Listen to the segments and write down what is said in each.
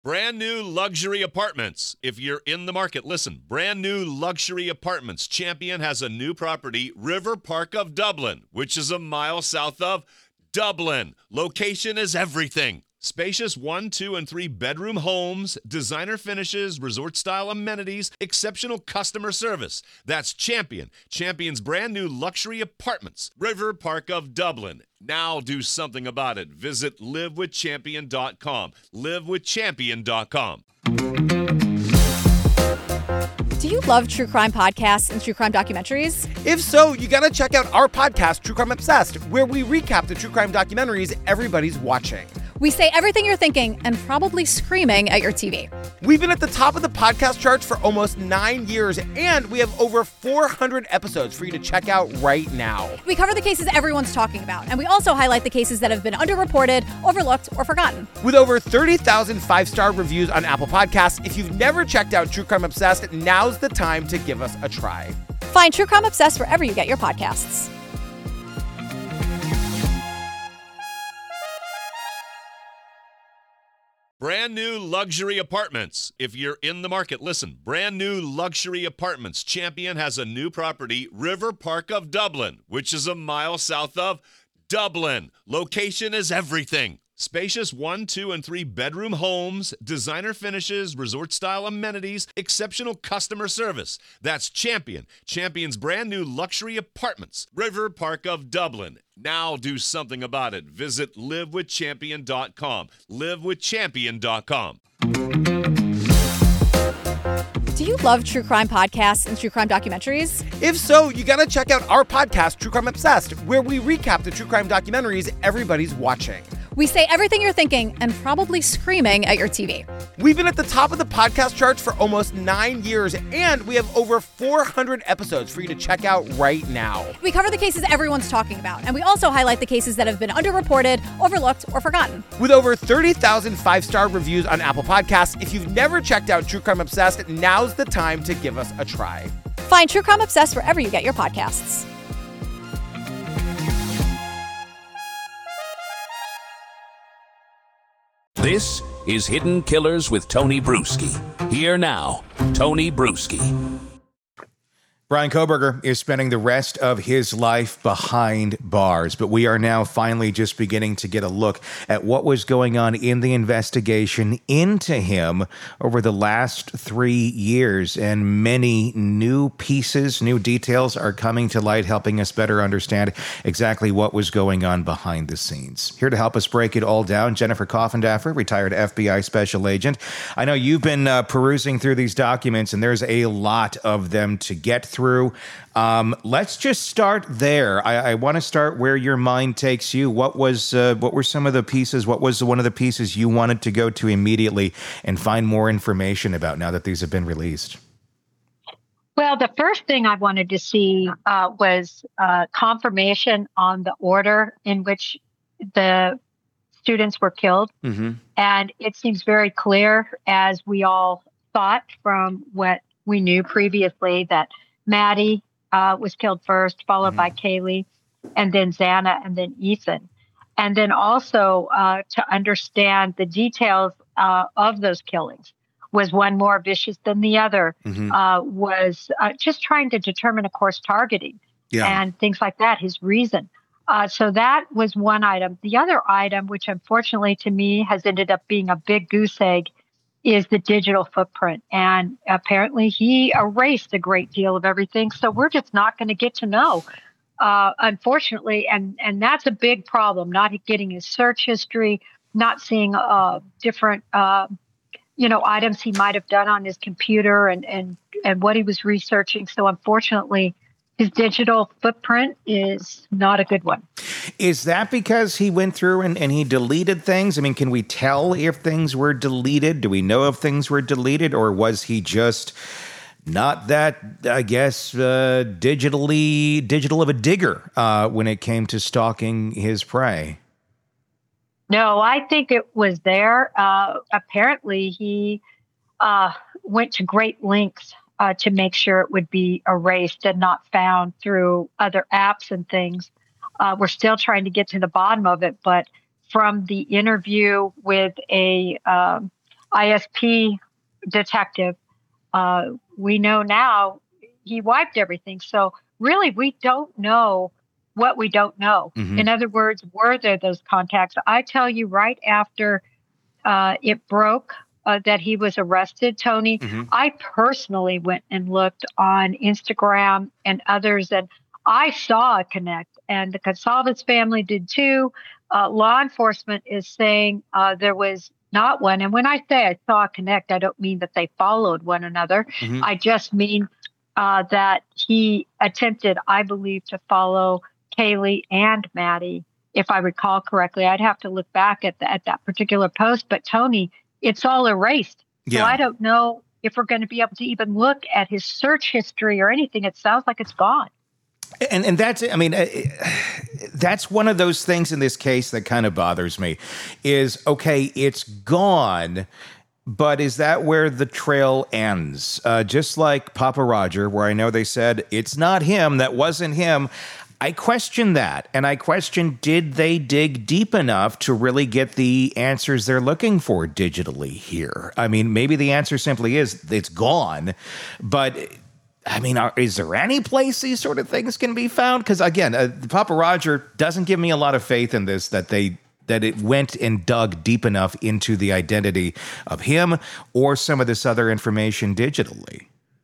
Brand new luxury apartments. If you're in the market, listen. Brand new luxury apartments. Champion has a new property, River Park of Dublin, which is a mile south of Dublin. Location is everything. Spacious 1, 2, and 3 bedroom homes, designer finishes, resort-style amenities, exceptional customer service. That's Champion. Champion's brand new luxury apartments. River Park of Dublin. Now do something about it. Visit livewithchampion.com. livewithchampion.com. Do you love true crime podcasts and true crime documentaries? If so, you gotta check out our podcast, True Crime Obsessed, where we recap the true crime documentaries everybody's watching. We say everything you're thinking and probably screaming at your TV. We've been at the top of the podcast charts for almost 9 years, and we have over 400 episodes for you to check out right now. We cover the cases everyone's talking about, and we also highlight the cases that have been underreported, overlooked, or forgotten. With over 30,000 five-star reviews on Apple Podcasts, if you've never checked out True Crime Obsessed, now's the time to give us a try. Find True Crime Obsessed wherever you get your podcasts. Brand new luxury apartments. If you're in the market, listen. Brand new luxury apartments. Champion has a new property, River Park of Dublin, which is a mile south of Dublin. Location is everything. Spacious 1, 2, and 3 bedroom homes, designer finishes, resort-style amenities, exceptional customer service. That's Champion. Champion's brand new luxury apartments. River Park of Dublin. Now do something about it. Visit livewithchampion.com. livewithchampion.com. Do you love true crime podcasts and true crime documentaries? If so, you gotta check out our podcast, True Crime Obsessed, where we recap the true crime documentaries everybody's watching. We say everything you're thinking and probably screaming at your TV. We've been at the top of the podcast charts for almost 9 years, and we have over 400 episodes for you to check out right now. We cover the cases everyone's talking about, and we also highlight the cases that have been underreported, overlooked, or forgotten. With over 30,000 five-star reviews on Apple Podcasts, if you've never checked out True Crime Obsessed, now's the time to give us a try. Find True Crime Obsessed wherever you get your podcasts. This is Hidden Killers with Tony Bruschi. Here now, Tony Bruschi. Bryan Kohberger is spending the rest of his life behind bars, but we are now finally just beginning to get a look at what was going on in the investigation into him over the last 3 years, and many new pieces, new details are coming to light, helping us better understand exactly what was going on behind the scenes. Here to help us break it all down, Jennifer Coffindaffer, retired FBI special agent. I know you've been perusing through these documents, and there's a lot of them to get through. Let's just start there. I want to start where your mind takes you. What were some of the pieces? What was one of the pieces you wanted to go to immediately and find more information about now that these have been released? Well, the first thing I wanted to see was confirmation on the order in which the students were killed. Mm-hmm. And it seems very clear, as we all thought from what we knew previously, that Maddie was killed first, followed by Kaylee, and then Xana, and then Ethan. And then also to understand the details of those killings. Was one more vicious than the other? Mm-hmm. Was just trying to determine, of course, targeting and things like that, his reason. So that was one item. The other item, which unfortunately to me has ended up being a big goose egg, is the digital footprint. And apparently he erased a great deal of everything. So we're just not going to get to know, unfortunately. And that's a big problem, not getting his search history, not seeing different, items he might have done on his computer and what he was researching. So unfortunately, his digital footprint is not a good one. Is that because he went through and he deleted things? I mean, can we tell if things were deleted? Do we know if things were deleted? Or was he just not that, I guess, digital of a digger when it came to stalking his prey? No, I think it was there. Apparently, he went to great lengths to make sure it would be erased and not found through other apps and things. We're still trying to get to the bottom of it, but from the interview with a ISP detective. We know now he wiped everything. So really, we don't know what we don't know. Mm-hmm. In other words, were there those contacts? I tell you, right after it broke that he was arrested, Tony, Mm-hmm. I personally went and looked on Instagram and others, and I saw a connect, and the Gonsalves family did too. Law enforcement is saying there was not one. And when I say I saw a connect, I don't mean that they followed one another. Mm-hmm. I just mean that he attempted, I believe, to follow Kaylee and Maddie, if I recall correctly. I'd have to look back at that particular post. But Tony, it's all erased. Yeah. So I don't know if we're going to be able to even look at his search history or anything. It sounds like it's gone. And that's, I mean, that's one of those things in this case that kind of bothers me is, okay, it's gone, but is that where the trail ends? Just like Papa Roger, where I know they said, it's not him, that wasn't him. I question that. And I question, did they dig deep enough to really get the answers they're looking for digitally here? I mean, maybe the answer simply is it's gone, but I mean, is there any place these sort of things can be found? Because again, Papa Roger doesn't give me a lot of faith in this, that it went and dug deep enough into the identity of him or some of this other information digitally.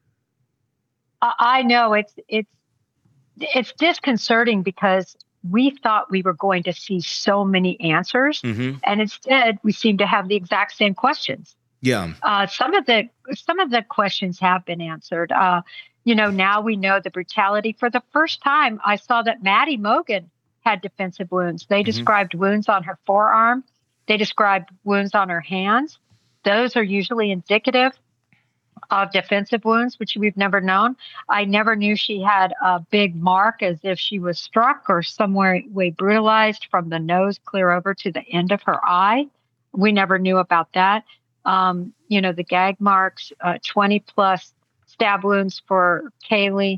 I know it's disconcerting because we thought we were going to see so many answers, Mm-hmm. and instead we seem to have the exact same questions. Yeah. Some of the questions have been answered. Now we know the brutality. For the first time, I saw that Maddie Mogen had defensive wounds. They described wounds on her forearm. They described wounds on her hands. Those are usually indicative of defensive wounds, which we've never known. I never knew she had a big mark as if she was struck or some way brutalized from the nose clear over to the end of her eye. We never knew about that. The gag marks, 20 plus stab wounds for Kaylee.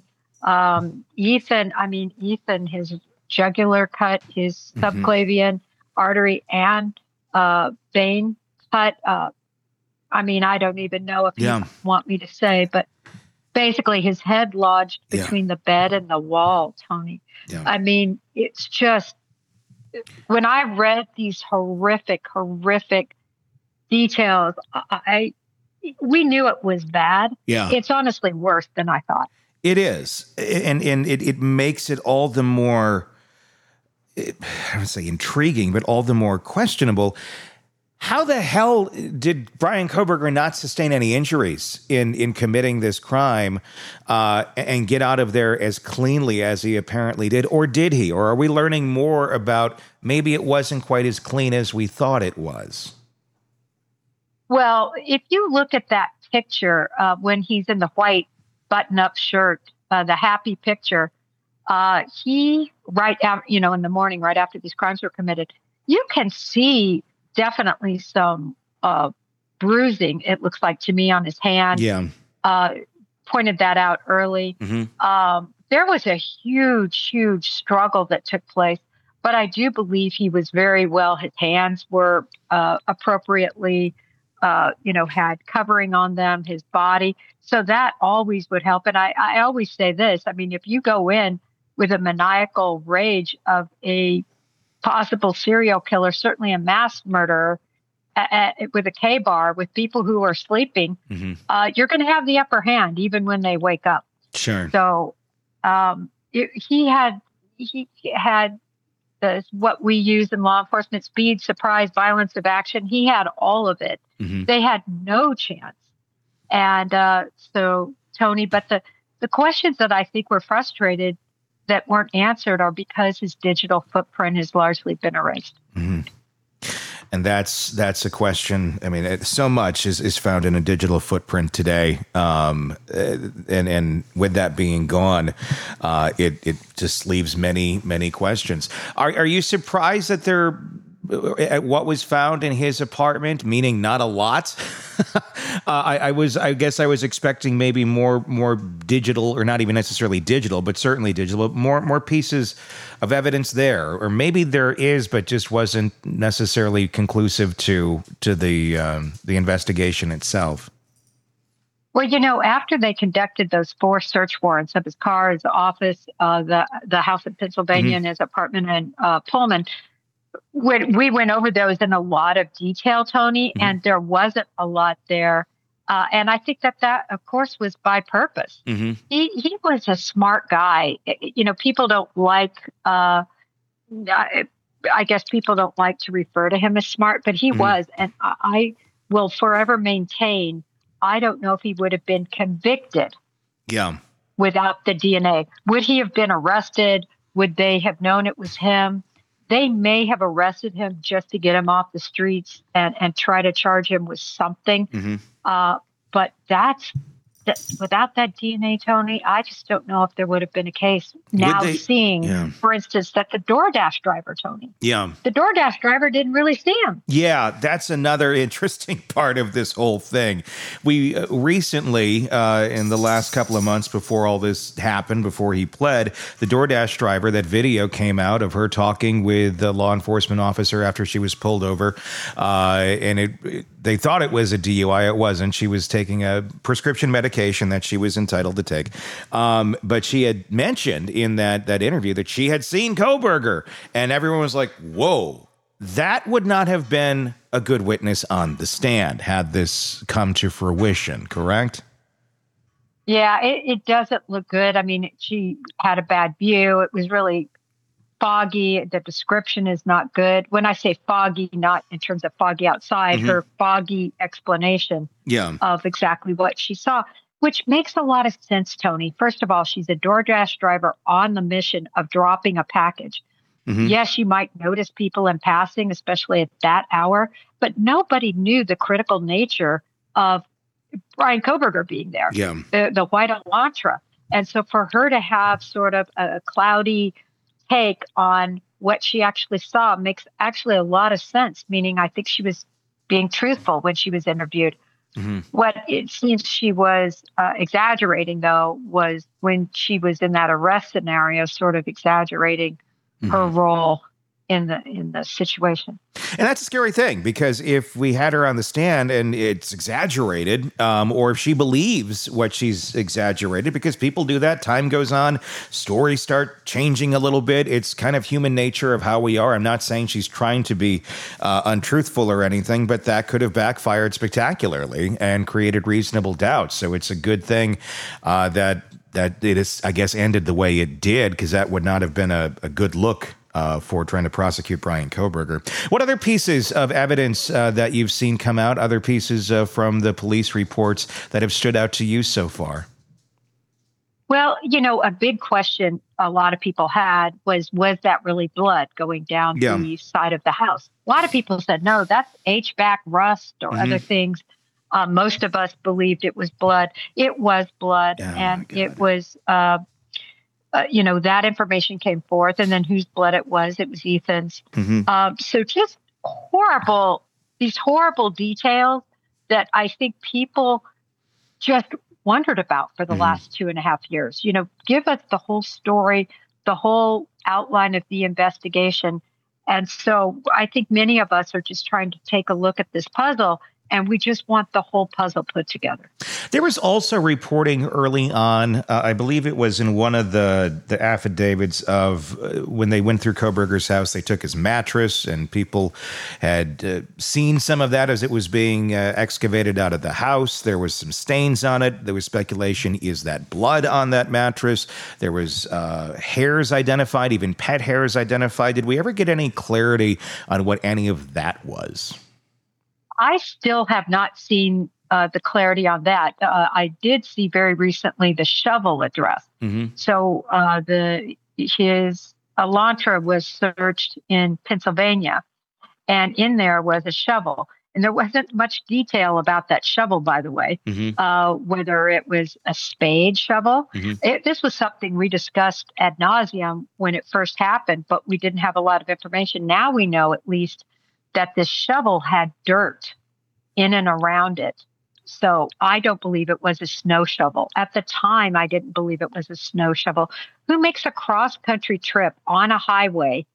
Ethan, his jugular cut, his subclavian artery and vein cut. I don't even know if you want me to say, but basically his head lodged between the bed and the wall, Tony. Yeah. I mean, it's just, when I read these horrific details, we knew it was bad. Yeah. It's honestly worse than I thought. It is. And it makes it all the more, I don't say intriguing, but all the more questionable. How the hell did Bryan Kohberger not sustain any injuries in committing this crime and get out of there as cleanly as he apparently did? Or did he? Or are we learning more about maybe it wasn't quite as clean as we thought it was? Well, if you look at that picture when he's in the white button-up shirt, the happy picture, he, right out, in the morning, right after these crimes were committed, you can see definitely some bruising, it looks like to me, on his hand. Yeah. Pointed that out early. Mm-hmm. There was a huge struggle that took place, but I do believe he was very well. His hands were appropriately, had covering on them, his body. So that always would help. And I always say this, if you go in with a maniacal rage of a possible serial killer, certainly a mass murderer, with a K-bar, with people who are sleeping, you're going to have the upper hand even when they wake up. Sure. So he had what we use in law enforcement: speed, surprise, violence of action. He had all of it. Mm-hmm. They had no chance. And so, Tony, but the questions that I think were frustrated that weren't answered are because his digital footprint has largely been erased. Mm-hmm. And that's a question. So much is found in a digital footprint today. And with that being gone, it just leaves many questions. Are you surprised that they're at what was found in his apartment, meaning not a lot. I guess I was expecting maybe more digital, or not even necessarily digital, but certainly digital, but more pieces of evidence there, or maybe there is, but just wasn't necessarily conclusive to the investigation itself. Well, after they conducted those 4 search warrants of his car, his office, the house in Pennsylvania, and his apartment in Pullman, we went over those in a lot of detail, Tony, and there wasn't a lot there. And I think that, of course, was by purpose. He was a smart guy. People don't like, I guess people don't like to refer to him as smart, but he was. And I will forever maintain, I don't know if he would have been convicted without the DNA. Would he have been arrested? Would they have known it was him? They may have arrested him just to get him off the streets and try to charge him with something. But without that DNA, Tony, I just don't know if there would have been a case. Now seeing, for instance, that the DoorDash driver, Tony. The DoorDash driver didn't really see him. Yeah, that's another interesting part of this whole thing. We recently, in the last couple of months before all this happened, before he pled, the DoorDash driver, that video came out of her talking with the law enforcement officer after she was pulled over. And they thought it was a DUI. It wasn't. She was taking a prescription medication that she was entitled to take. But she had mentioned in that interview that she had seen Kohberger, and everyone was like, whoa, that would not have been a good witness on the stand had this come to fruition, correct? Yeah, it doesn't look good. I mean, she had a bad view. It was really foggy. The description is not good. When I say foggy, not in terms of foggy outside, her foggy explanation of exactly what she saw, which makes a lot of sense, Tony. First of all, she's a DoorDash driver on the mission of dropping a package. Yes, you might notice people in passing, especially at that hour, but nobody knew the critical nature of Bryan Kohberger being there, the white Elantra. And so for her to have sort of a cloudy take on what she actually saw makes actually a lot of sense, meaning I think she was being truthful when she was interviewed. What it seems she was exaggerating, though, was when she was in that arrest scenario, sort of exaggerating her role in the situation. And that's a scary thing, because if we had her on the stand and it's exaggerated, or if she believes what she's exaggerated, because people do that, time goes on, stories start changing a little bit. It's kind of human nature of how we are. I'm not saying she's trying to be untruthful or anything, but that could have backfired spectacularly and created reasonable doubt. So it's a good thing that it is, I guess, ended the way it did, because that would not have been a good look for trying to prosecute Bryan Kohberger. What other pieces of evidence that you've seen come out, other pieces from the police reports that have stood out to you so far? Well, a big question a lot of people had was that really blood going down the side of the house? A lot of people said, no, that's HVAC rust or other things. Most of us believed it was blood. It was blood, and it was... that information came forth, and then whose blood it was Ethan's. So just these horrible details that I think people just wondered about for the last 2.5 years. Give us the whole story, the whole outline of the investigation. And so I think many of us are just trying to take a look at this puzzle, and we just want the whole puzzle put together. There was also reporting early on, I believe it was in one of the affidavits of when they went through Kohberger's house, they took his mattress, and people had seen some of that as it was being excavated out of the house. There was some stains on it. There was speculation, is that blood on that mattress? There was hairs identified, even pet hairs identified. Did we ever get any clarity on what any of that was? I still have not seen the clarity on that. I did see very recently the shovel address. So his Elantra was searched in Pennsylvania, and in there was a shovel. And there wasn't much detail about that shovel, by the way, whether it was a spade shovel. This was something we discussed ad nauseum when it first happened, but we didn't have a lot of information. Now we know at least that this shovel had dirt in and around it. So I don't believe it was a snow shovel. At the time, I didn't believe it was a snow shovel. Who makes a cross-country trip on a highway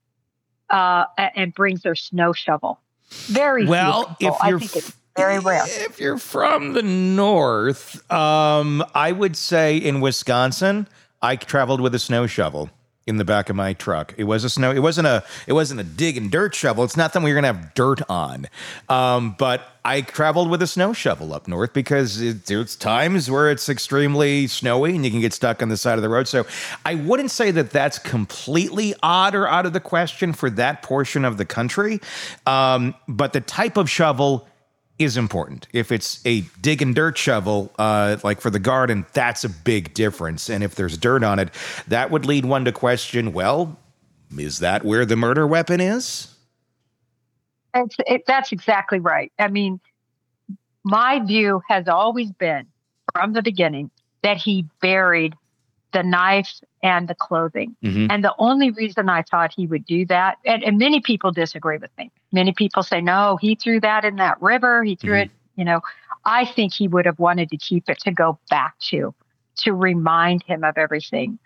and brings their snow shovel? Very few people. I think it's very rare. If you're from the north, I would say in Wisconsin, I traveled with a snow shovel in the back of my truck. It was a snow. It wasn't a dig and dirt shovel. It's not that we were going to have dirt on. But I traveled with a snow shovel up north because there's times where it's extremely snowy and you can get stuck on the side of the road. So I wouldn't say that that's completely odd or out of the question for that portion of the country. But the type of shovel is important. If it's a dig and dirt shovel, like for the garden, that's a big difference. And if there's dirt on it, that would lead one to question, well, is that where the murder weapon is? That's exactly right. I mean, my view has always been from the beginning that he buried the knife and the clothing. Mm-hmm. And the only reason I thought he would do that, and many people disagree with me. Many people say, no, he threw that in that river. He threw it, I think he would have wanted to keep it to go back to remind him of everything.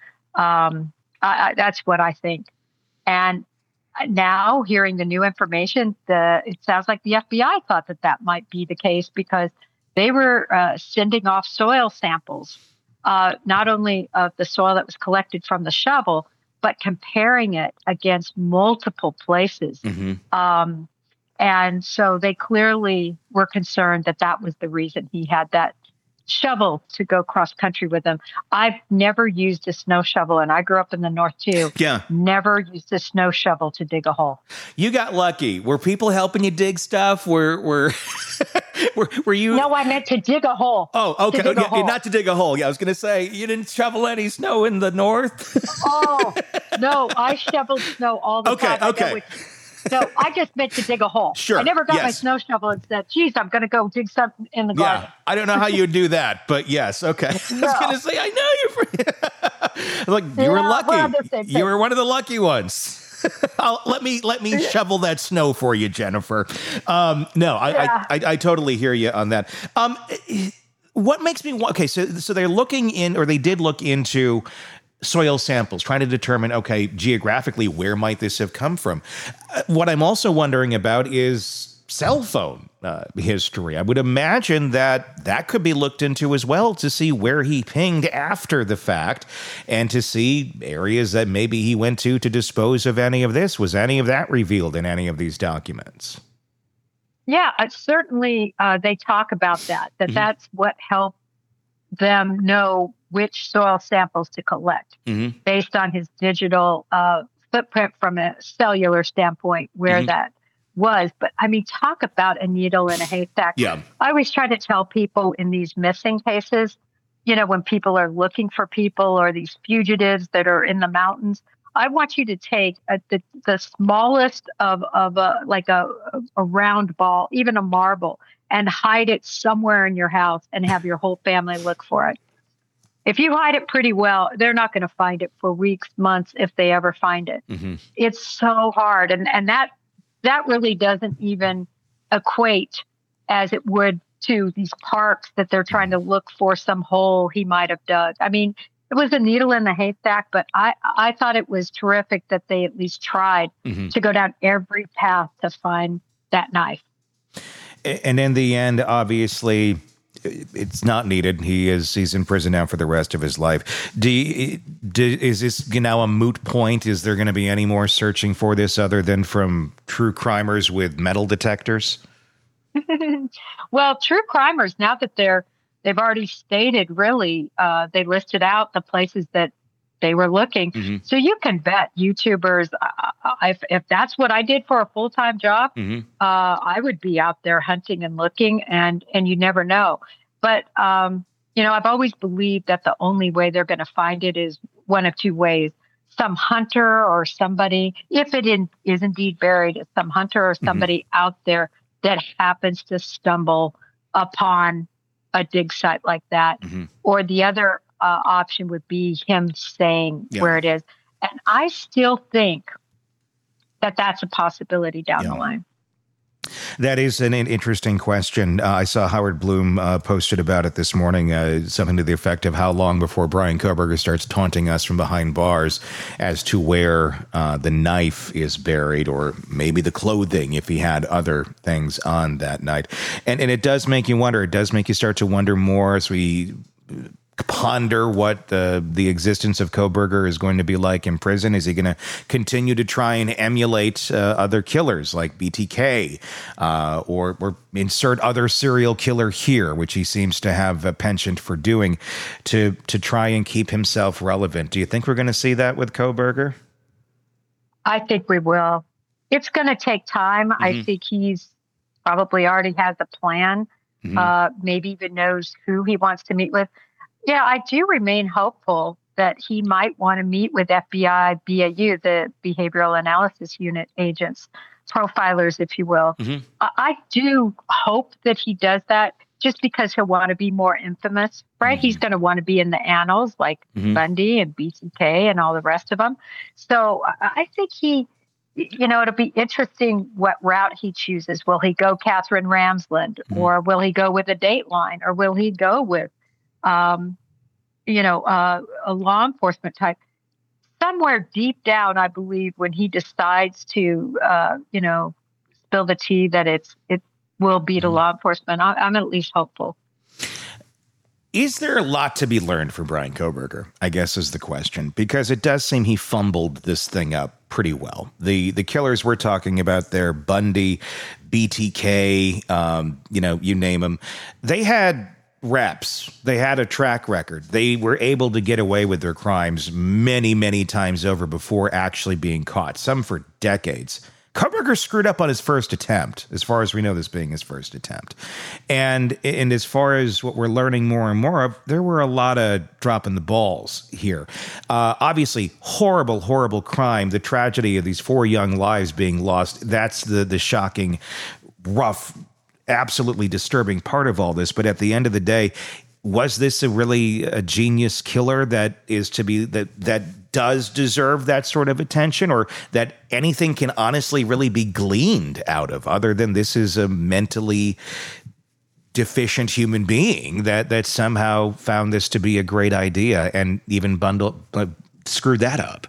That's what I think. And now hearing the new information, it sounds like the FBI thought that might be the case because they were sending off soil samples, not only of the soil that was collected from the shovel, but comparing it against multiple places. Mm-hmm. And so they clearly were concerned that was the reason he had that shovel to go cross country with him. I've never used a snow shovel, and I grew up in the north too. Yeah. Never used a snow shovel to dig a hole. You got lucky. Were people helping you dig stuff? Were you? No, I meant to dig a hole. Oh, okay. Not to dig a hole. Yeah, I was going to say you didn't shovel any snow in the north. Oh no, I shoveled snow all the time. Okay. No, I just meant to dig a hole. Sure. I never got my snow shovel and said, geez, I'm going to go dig something in the garden. Yeah, I don't know how you would do that, but yes, okay. No. I was going to say, I know you. Look, you were lucky. You were one of the lucky ones. Let me shovel that snow for you, Jennifer. I totally hear you on that. What makes me want? Okay, so they're looking in, or they did look into soil samples, trying to determine, okay, geographically, where might this have come from? What I'm also wondering about is cell phone history. I would imagine that could be looked into as well to see where he pinged after the fact and to see areas that maybe he went to dispose of any of this. Was any of that revealed in any of these documents? Yeah, certainly they talk about that mm-hmm. That's what helped them know which soil samples to collect mm-hmm. based on his digital footprint from a cellular standpoint, where mm-hmm. that was. But I mean, talk about a needle in a haystack. Yeah. I always try to tell people in these missing cases, when people are looking for people or these fugitives that are in the mountains, I want you to take the smallest of a round ball, even a marble, and hide it somewhere in your house and have your whole family look for it. If you hide it pretty well, they're not going to find it for weeks, months, if they ever find it. Mm-hmm. It's so hard. And that really doesn't even equate as it would to these parks that they're trying to look for some hole he might have dug. I mean, it was a needle in the haystack, but I thought it was terrific that they at least tried mm-hmm. to go down every path to find that knife. And in the end, obviously, it's not needed. He's in prison now for the rest of his life. Is this now a moot point? Is there going to be any more searching for this other than from true crimers with metal detectors? Well, true crimers, now that they've already stated, really, they listed out the places that they were looking. Mm-hmm. So you can bet YouTubers, if that's what I did for a full-time job, mm-hmm. I would be out there hunting and looking, and you never know. But, I've always believed that the only way they're going to find it is one of two ways. Some hunter or somebody, if it is indeed buried, some hunter or somebody mm-hmm. out there that happens to stumble upon a dig site like that. Mm-hmm. Or the other option would be him saying where it is. And I still think that that's a possibility down the line. That is an interesting question. I saw Howard Bloom posted about it this morning, something to the effect of how long before Bryan Kohberger starts taunting us from behind bars as to where the knife is buried, or maybe the clothing if he had other things on that night. And it does make you wonder. It does make you start to wonder more as we ponder what the existence of Kohberger is going to be like in prison. Is he going to continue to try and emulate other killers like BTK, or insert other serial killer here, which he seems to have a penchant for doing, to try and keep himself relevant? Do you think we're going to see that with Kohberger? I think we will. It's going to take time. I think he's probably already has a plan, maybe even knows who he wants to meet with. Yeah, I do remain hopeful that he might want to meet with FBI, BAU, the Behavioral Analysis Unit agents, profilers, if you will. I do hope that he does that just because he'll want to be more infamous, right? He's going to want to be in the annals like Bundy and BTK and all the rest of them. So I think it'll be interesting what route he chooses. Will he go Catherine Ramsland, or will he go with a Dateline, or will he go with a law enforcement type? Somewhere deep down, I believe when he decides to, spill the tea, that it will be to law enforcement. I'm at least hopeful. Is there a lot to be learned from Bryan Kohberger, I guess is the question, because it does seem he fumbled this thing up pretty well. The killers we're talking about there, Bundy, BTK, you name them, they had reps. They had a track record. They were able to get away with their crimes many, many times over before actually being caught, some for decades. Kohberger screwed up on his first attempt, as far as we know this being his first attempt. And as far as what we're learning more and more of, there were a lot of dropping the balls here. Obviously, horrible, horrible crime. The tragedy of these 4 young lives being lost, that's the shocking, rough, absolutely disturbing part of all this. But at the end of the day, was this a genius killer that does deserve that sort of attention, or that anything can honestly really be gleaned out of, other than this is a mentally deficient human being that somehow found this to be a great idea and even screwed that up?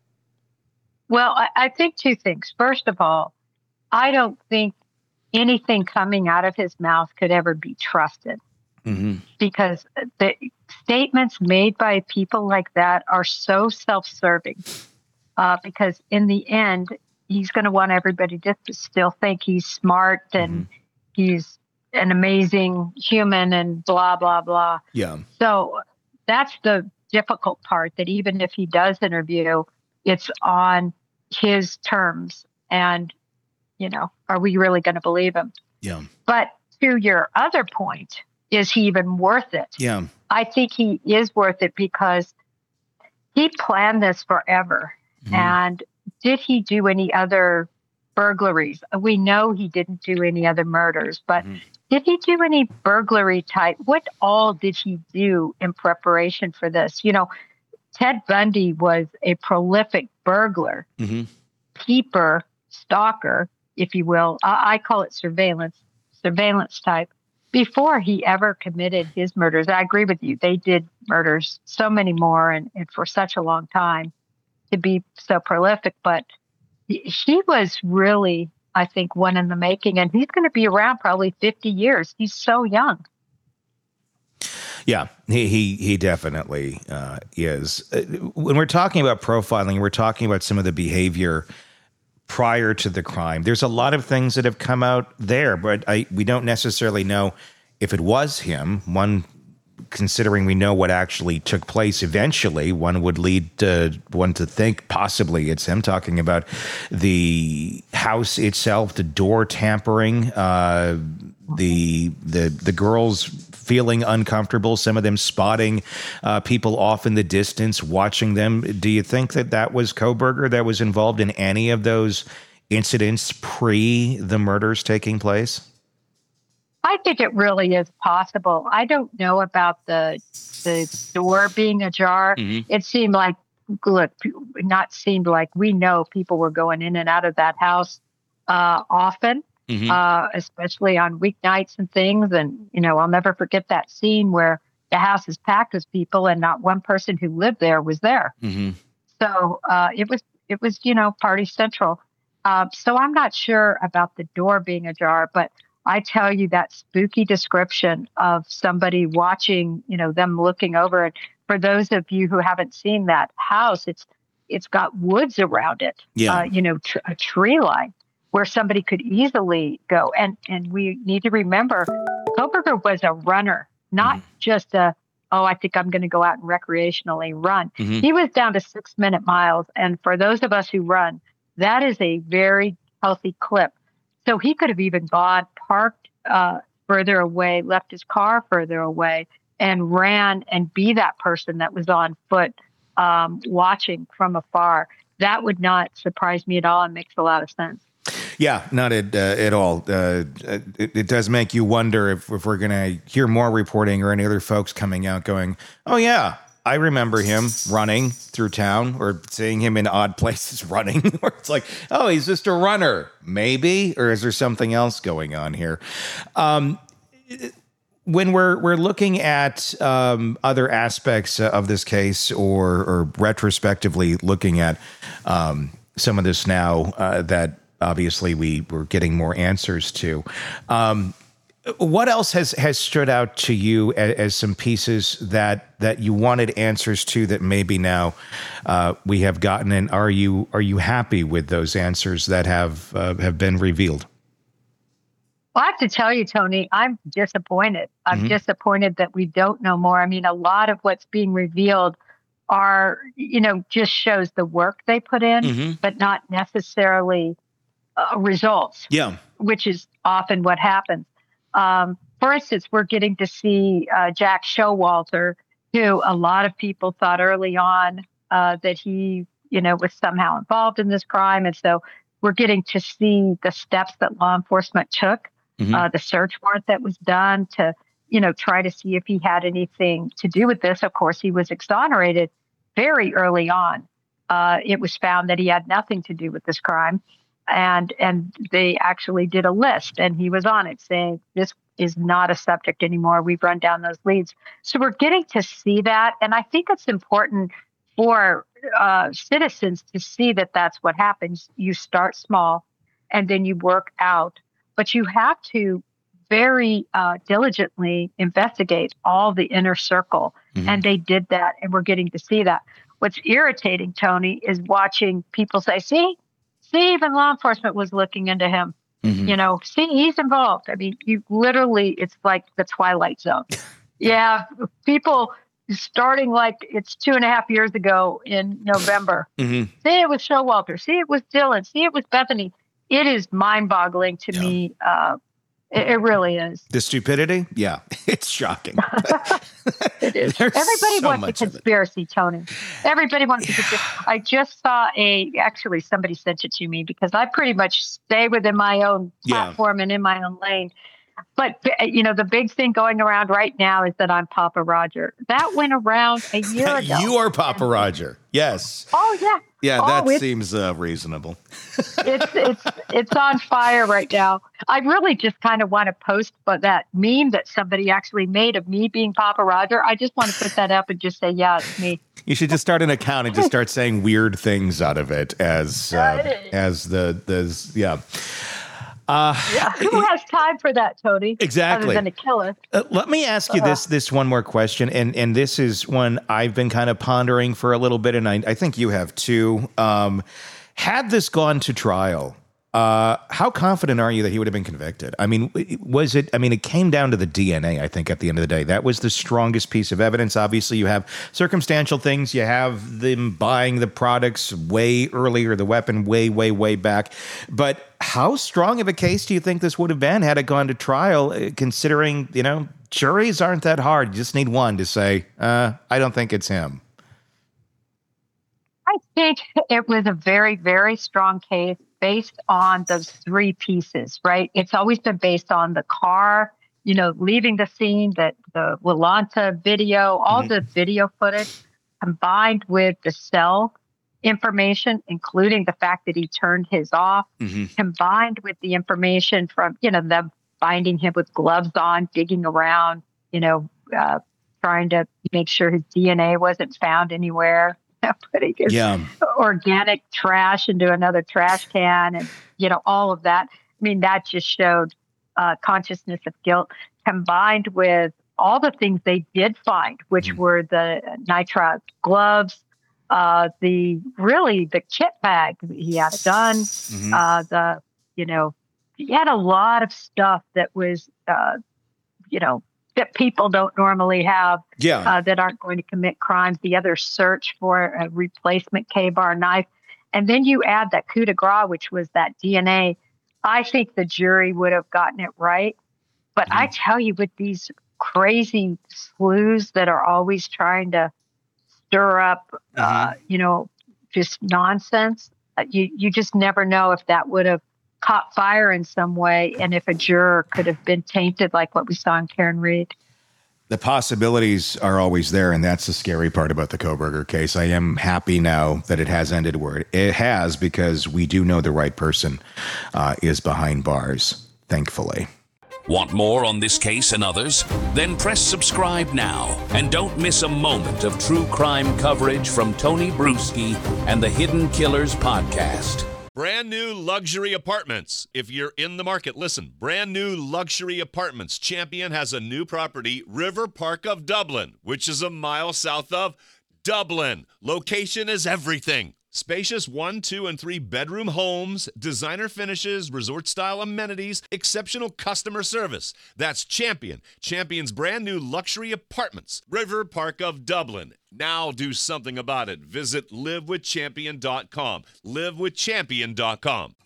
Well, I think 2 things. First of all, I don't think anything coming out of his mouth could ever be trusted. Because the statements made by people like that are so self-serving. Because in the end, he's going to want everybody to still think he's smart and he's an amazing human and blah, blah, blah. Yeah. So that's the difficult part, that even if he does interview, it's on his terms. And, are we really going to believe him? Yeah. But to your other point, is he even worth it? Yeah. I think he is worth it because he planned this forever. And did he do any other burglaries? We know he didn't do any other murders, but did he do any burglary type? What all did he do in preparation for this? Ted Bundy was a prolific burglar, peeper, stalker, if you will. I call it surveillance type. Before he ever committed his murders. I agree with you. They did murders, so many more, and for such a long time to be so prolific. But he was really, I think, one in the making, and he's going to be around probably 50 years. He's so young. Yeah, he definitely is. When we're talking about profiling, we're talking about some of the behavior prior to the crime. There's a lot of things that have come out there, but we don't necessarily know if it was him. One, considering we know what actually took place eventually, one would lead one to think possibly it's him. Talking about the house itself, the door tampering, the girls feeling uncomfortable, some of them spotting people off in the distance, watching them. Do you think that was Kohberger that was involved in any of those incidents pre the murders taking place? I think it really is possible. I don't know about the door being ajar. It seemed like, we know people were going in and out of that house often. especially on weeknights and things. And, I'll never forget that scene where the house is packed with people and not one person who lived there was there. So it was, party central. So I'm not sure about the door being ajar, but I tell you that spooky description of somebody watching, them looking over it. For those of you who haven't seen that house, it's got woods around it, a tree line where somebody could easily go. And we need to remember, Kohberger was a runner, not just I think I'm going to go out and recreationally run. He was down to 6-minute miles. And for those of us who run, that is a very healthy clip. So he could have even gone, parked further away, left his car further away, and ran and be that person that was on foot watching from afar. That would not surprise me at all and makes a lot of sense. Yeah, not at all. It does make you wonder if we're going to hear more reporting or any other folks coming out going, oh, yeah, I remember him running through town, or seeing him in odd places running, where it's like, oh, he's just a runner, maybe, or is there something else going on here? When we're looking at other aspects of this case, or retrospectively looking at some of this now that obviously we're getting more answers to, what else has stood out to you as some pieces that you wanted answers to that maybe now we have gotten? And are you happy with those answers that have been revealed? Well, I have to tell you, Tony, I'm disappointed. I'm disappointed that we don't know more. I mean, a lot of what's being revealed are, just shows the work they put in, but not necessarily results. Yeah, which is often what happens. For instance, we're getting to see Jack Showalter, who a lot of people thought early on that he, was somehow involved in this crime. And so we're getting to see the steps that law enforcement took, the search warrant that was done to, try to see if he had anything to do with this. Of course, he was exonerated very early on. It was found that he had nothing to do with this crime. And they actually did a list, and he was on it saying, this is not a subject anymore. We've run down those leads. So we're getting to see that. And I think it's important for citizens to see that that's what happens. You start small and then you work out, but you have to very diligently investigate all the inner circle. And they did that, and we're getting to see that. What's irritating, Tony, is watching people say, see, even law enforcement was looking into him. See, he's involved. I mean, it's like the Twilight Zone. Yeah, people starting like it's 2.5 years ago in November. See, it was Showalter. See, it was Dylan. See, it was Bethany. It is mind-boggling to me. It really is. The stupidity? Yeah, it's shocking. It is. Everybody wants a conspiracy, Tony. Everybody wants a conspiracy. I just saw actually somebody sent it to me because I pretty much stay within my own platform and in my own lane. But, the big thing going around right now is that I'm Papa Roger. That went around a year ago. You are Papa Roger. Yes. Oh, yeah. Yeah, that seems reasonable. It's on fire right now. I really just kind of want to post that meme that somebody actually made of me being Papa Roger. I just want to put that up and just say, yeah, it's me. You should just start an account and just start saying weird things out of it as yeah. Who has time for that, Tony? Exactly. Other than a killer. Let me ask you this one more question, and this is one I've been kind of pondering for a little bit, and I think you have too. Had this gone to trial, how confident are you that he would have been convicted? I mean, it came down to the DNA, I think, at the end of the day. That was the strongest piece of evidence. Obviously, you have circumstantial things. You have them buying the products way earlier, the weapon way, way, way back. But how strong of a case do you think this would have been had it gone to trial, considering, juries aren't that hard. You just need one to say, I don't think it's him. I think it was a very, very strong case based on those three pieces, right? It's always been based on the car, leaving the scene, the Willanta video, all the video footage combined with the cell information, including the fact that he turned his off, combined with the information from, them finding him with gloves on, digging around, trying to make sure his DNA wasn't found anywhere, putting his organic trash into another trash can and, all of that. I mean, that just showed consciousness of guilt combined with all the things they did find, which were the nitrile gloves, the kit bag. He had a gun, he had a lot of stuff that was, that people don't normally have, that aren't going to commit crimes. The other search for a replacement K-bar knife. And then you add that coup de grace, which was that DNA. I think the jury would have gotten it right. But I tell you, with these crazy sleuths that are always trying to stir up, just nonsense, you just never know if that would have caught fire in some way, and if a juror could have been tainted like what we saw in Karen Read. The possibilities are always there, and that's the scary part about the Kohberger case. I am happy now that it has ended where it has, because we do know the right person is behind bars, thankfully. Want more on this case and others? Then press subscribe now and don't miss a moment of true crime coverage from Tony Bruschi and the Hidden Killers podcast. Brand new luxury apartments. If you're in the market, listen. Brand new luxury apartments. Champion has a new property, River Park of Dublin, which is a mile south of Dublin. Location is everything. Spacious 1, 2, and 3 bedroom homes, designer finishes, resort-style amenities, exceptional customer service. That's Champion. Champion's brand new luxury apartments, River Park of Dublin. Now do something about it. Visit livewithchampion.com. livewithchampion.com.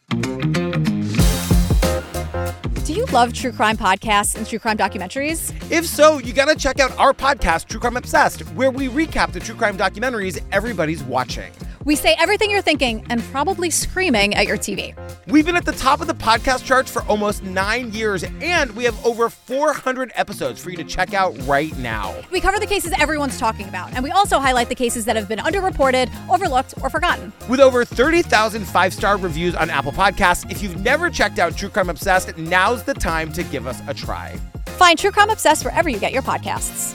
Do you love true crime podcasts and true crime documentaries? If so, you gotta check out our podcast, True Crime Obsessed, where we recap the true crime documentaries everybody's watching. We say everything you're thinking and probably screaming at your TV. We've been at the top of the podcast charts for almost 9 years, and we have over 400 episodes for you to check out right now. We cover the cases everyone's talking about, and we also highlight the cases that have been underreported, overlooked, or forgotten. With over 30,000 five-star reviews on Apple Podcasts, if you've never checked out True Crime Obsessed, now's the time to give us a try. Find True Crime Obsessed wherever you get your podcasts.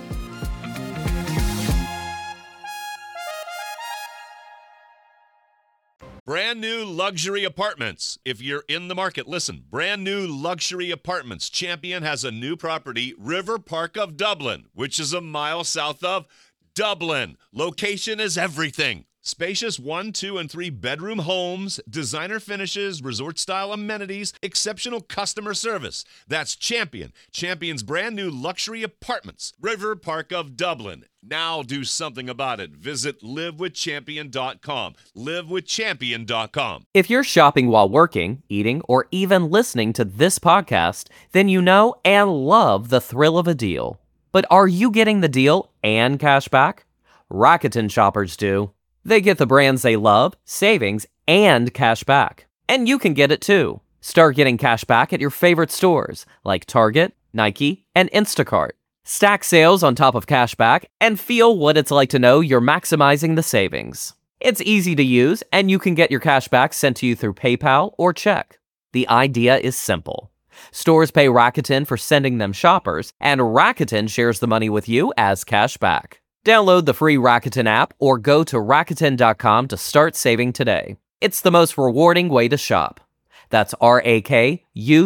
Brand new luxury apartments. If you're in the market, listen. Brand new luxury apartments. Champion has a new property, River Park of Dublin, which is a mile south of Dublin. Location is everything. Spacious 1, 2, and 3 bedroom homes, designer finishes, resort-style amenities, exceptional customer service. That's Champion. Champion's brand new luxury apartments, River Park of Dublin. Now do something about it. Visit livewithchampion.com. livewithchampion.com. If you're shopping while working, eating, or even listening to this podcast, then you know and love the thrill of a deal. But are you getting the deal and cash back? Rakuten shoppers do. They get the brands they love, savings, and cash back. And you can get it too. Start getting cash back at your favorite stores like Target, Nike, and Instacart. Stack sales on top of cash back and feel what it's like to know you're maximizing the savings. It's easy to use, and you can get your cash back sent to you through PayPal or check. The idea is simple. Stores pay Rakuten for sending them shoppers, and Rakuten shares the money with you as cash back. Download the free Rakuten app or go to Rakuten.com to start saving today. It's the most rewarding way to shop. That's Rakuten,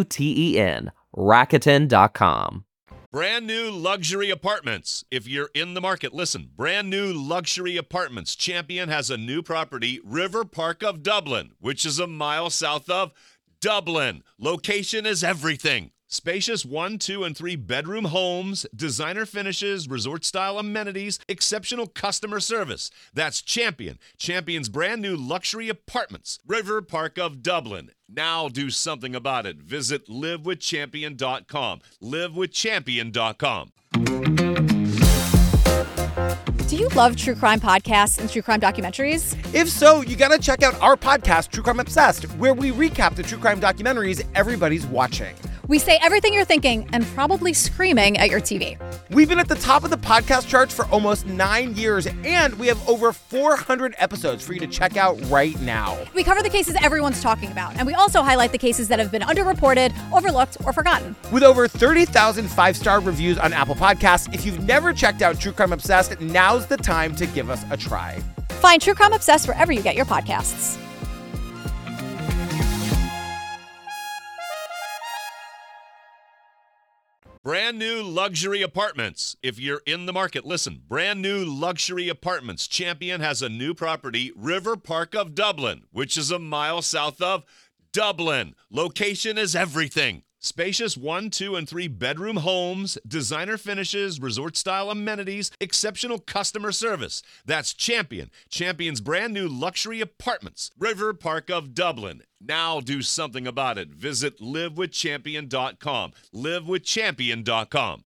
Rakuten.com. Brand new luxury apartments. If you're in the market, listen. Brand new luxury apartments. Champion has a new property, River Park of Dublin, which is a mile south of Dublin. Location is everything. Spacious 1, 2, and 3 bedroom homes, designer finishes, resort-style amenities, exceptional customer service. That's Champion. Champion's brand new luxury apartments, River Park of Dublin. Now do something about it. Visit livewithchampion.com. livewithchampion.com. Do you love true crime podcasts and true crime documentaries? If so, you gotta check out our podcast, True Crime Obsessed, where we recap the true crime documentaries everybody's watching. We say everything you're thinking and probably screaming at your TV. We've been at the top of the podcast charts for almost 9 years, and we have over 400 episodes for you to check out right now. We cover the cases everyone's talking about, and we also highlight the cases that have been underreported, overlooked, or forgotten. With over 30,000 five-star reviews on Apple Podcasts, if you've never checked out True Crime Obsessed, now's the time to give us a try. Find True Crime Obsessed wherever you get your podcasts. Brand new luxury apartments. If you're in the market, listen. Brand new luxury apartments. Champion has a new property, River Park of Dublin, which is a mile south of Dublin. Location is everything. Spacious 1, 2, and 3 bedroom homes, designer finishes, resort-style amenities, exceptional customer service. That's Champion. Champion's brand new luxury apartments. River Park of Dublin. Now do something about it. Visit livewithchampion.com. livewithchampion.com.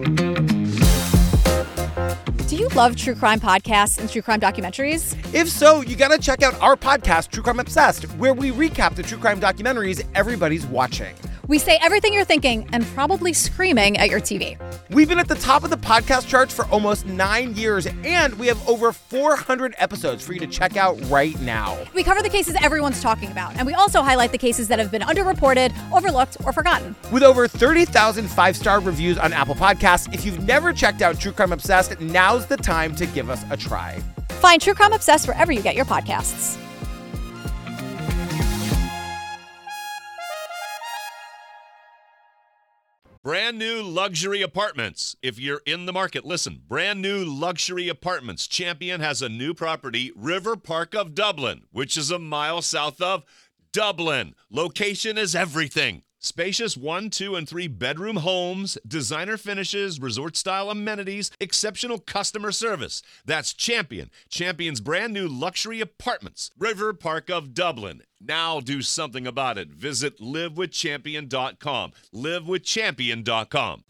Do you love true crime podcasts and true crime documentaries? If so, you gotta check out our podcast, True Crime Obsessed, where we recap the true crime documentaries everybody's watching. We say everything you're thinking and probably screaming at your TV. We've been at the top of the podcast charts for almost 9 years, and we have over 400 episodes for you to check out right now. We cover the cases everyone's talking about, and we also highlight the cases that have been underreported, overlooked, or forgotten. With over 30,000 five-star reviews on Apple Podcasts, if you've never checked out True Crime Obsessed, now's the time to give us a try. Find True Crime Obsessed wherever you get your podcasts. Brand new luxury apartments. If you're in the market, listen. Brand new luxury apartments. Champion has a new property, River Park of Dublin, which is a mile south of Dublin. Location is everything. Spacious 1, 2, and 3 bedroom homes, designer finishes, resort-style amenities, exceptional customer service. That's Champion. Champion's brand new luxury apartments. River Park of Dublin. Now do something about it. Visit livewithchampion.com. livewithchampion.com.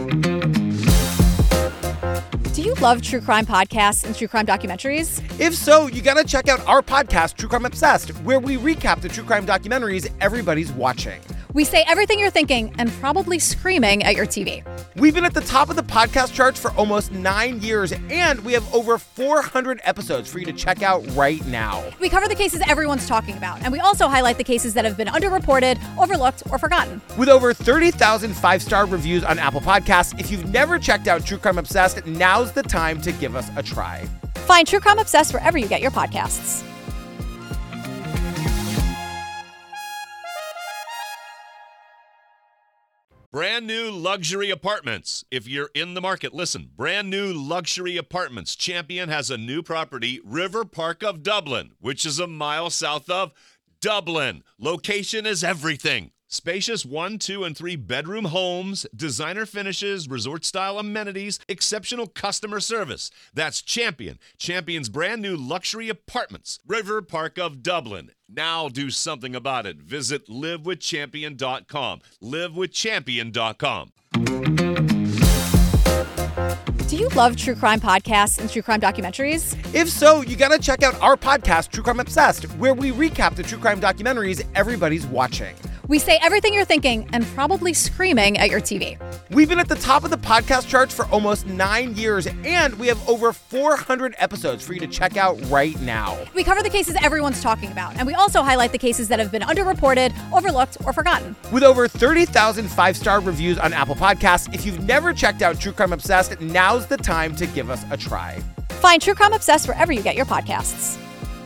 Do you love true crime podcasts and true crime documentaries? If so, you gotta check out our podcast, True Crime Obsessed, where we recap the true crime documentaries everybody's watching. We say everything you're thinking and probably screaming at your TV. We've been at the top of the podcast charts for almost 9 years, and we have over 400 episodes for you to check out right now. We cover the cases everyone's talking about, and we also highlight the cases that have been underreported, overlooked, or forgotten. With over 30,000 five-star reviews on Apple Podcasts, if you've never checked out True Crime Obsessed, now's the time to give us a try. Find True Crime Obsessed wherever you get your podcasts. Brand new luxury apartments. If you're in the market, listen. Brand new luxury apartments. Champion has a new property, River Park of Dublin, which is a mile south of Dublin. Location is everything. Spacious 1, 2, and 3 bedroom homes, designer finishes, resort-style amenities, exceptional customer service. That's Champion. Champion's brand new luxury apartments. River Park of Dublin. Now do something about it. Visit livewithchampion.com. livewithchampion.com. Do you love true crime podcasts and true crime documentaries? If so, you gotta check out our podcast, True Crime Obsessed, where we recap the true crime documentaries everybody's watching. We say everything you're thinking and probably screaming at your TV. We've been at the top of the podcast charts for almost 9 years, and we have over 400 episodes for you to check out right now. We cover the cases everyone's talking about, and we also highlight the cases that have been underreported, overlooked, or forgotten. With over 30,000 five-star reviews on Apple Podcasts, if you've never checked out True Crime Obsessed, now's the time to give us a try. Find True Crime Obsessed wherever you get your podcasts.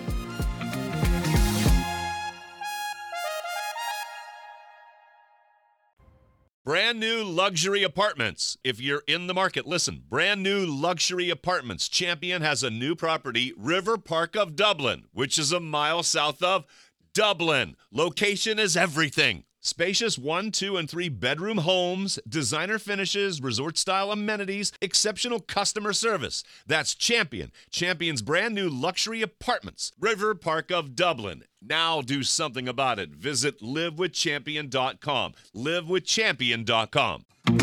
Brand new luxury apartments. If you're in the market, listen. Brand new luxury apartments. Champion has a new property, River Park of Dublin, which is a mile south of Dublin. Location is everything. Spacious 1, 2, and 3 bedroom homes, designer finishes, resort-style amenities, exceptional customer service. That's Champion. Champion's brand new luxury apartments. River Park of Dublin. Now do something about it. Visit livewithchampion.com. livewithchampion.com.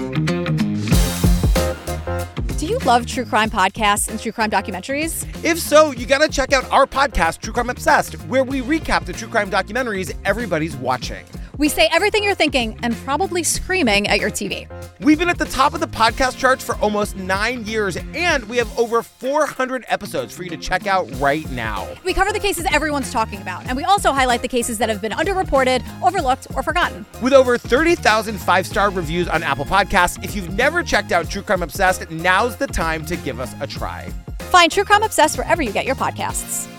Do you love true crime podcasts and true crime documentaries? If so, you gotta check out our podcast, True Crime Obsessed, where we recap the true crime documentaries everybody's watching. We say everything you're thinking and probably screaming at your TV. We've been at the top of the podcast charts for almost 9 years, and we have over 400 episodes for you to check out right now. We cover the cases everyone's talking about, and we also highlight the cases that have been underreported, overlooked, or forgotten. With over 30,000 5-star reviews on Apple Podcasts, if you've never checked out True Crime Obsessed, now's the time to give us a try. Find True Crime Obsessed wherever you get your podcasts.